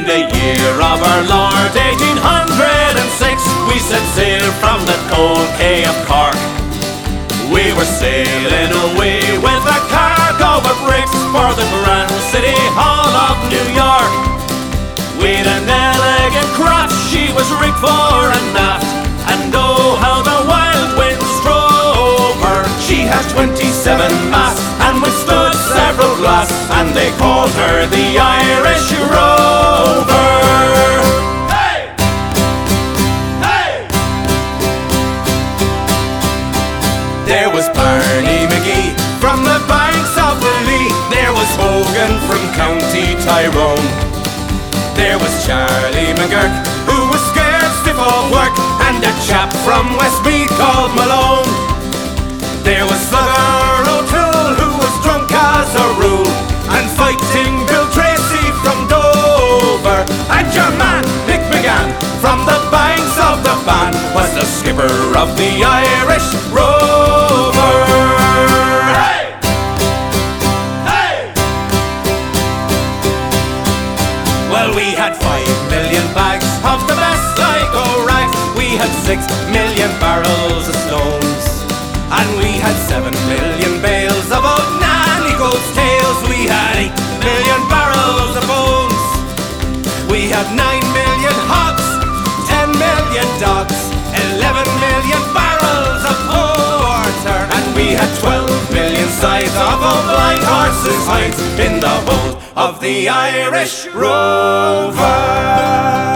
In the year of our Lord 1806, we set sail from the cold Quay of Cork. We were sailing away with a cargo of bricks for the Grand City Hall of New York. We'd an elegant craft, she was rigged fore and aft, and oh how the wild winds drove her. She has 27 masts and withstood several blasts, and they called her the Irish Rover. Hey! Hey! There was Barney McGee from the banks of the Lee. There was Hogan from County Tyrone. There was Charlie McGurk, who was scared stiff of work, and a chap from Westmeath called Malone. There was Slugger O'Toole, who was drunk as a rule, and Fighting Bill Tracy from Dover. And your man, Mick McGann, from the banks of the Bann, was the skipper of the Irish Rover. Hey! Hey! Well, we had 5 million bags of the best Sligo rags. We had 6 million barrels of stones, and we had 7 million bales of old nanny goat's tails. We had 8 million barrels of bones. We had 9 million hogs, 10 million dogs, 11 million barrels of porter, and we had 12 million sides of old blind horses' hides in the hold of the Irish Rover.